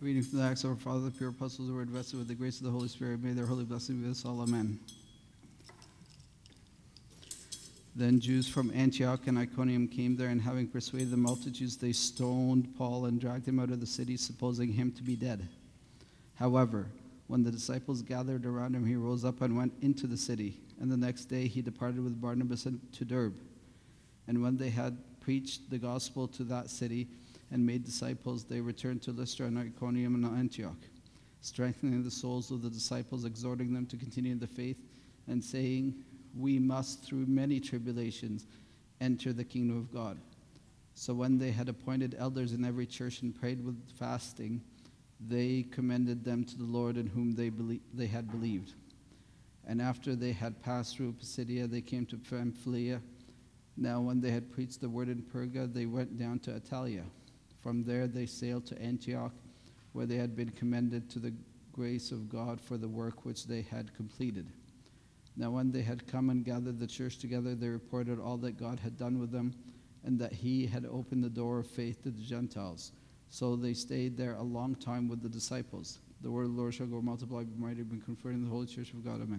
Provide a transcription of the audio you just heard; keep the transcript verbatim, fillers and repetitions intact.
Reading from the Acts of our Father, the pure apostles who were invested with the grace of the Holy Spirit. May their holy blessing be with us all. Amen. Then Jews from Antioch and Iconium came there, and having persuaded the multitudes, they stoned Paul and dragged him out of the city, supposing him to be dead. However, when the disciples gathered around him, he rose up and went into the city. And the next day he departed with Barnabas to Derbe. And when they had preached the gospel to that city and made disciples, they returned to Lystra and Iconium and Antioch, strengthening the souls of the disciples, exhorting them to continue in the faith, and saying, "We must, through many tribulations, enter the kingdom of God." So when they had appointed elders in every church and prayed with fasting, they commended them to the Lord in whom they, belie- they had believed. And after they had passed through Pisidia, they came to Pamphylia. Now when they had preached the word in Perga, they went down to Attalia. From there they sailed to Antioch, where they had been commended to the grace of God for the work which they had completed. Now when they had come and gathered the church together, they reported all that God had done with them, and that he had opened the door of faith to the Gentiles. So they stayed there a long time with the disciples. The word of the Lord shall go multiply, be mighty, be conferred in the holy church of God. Amen.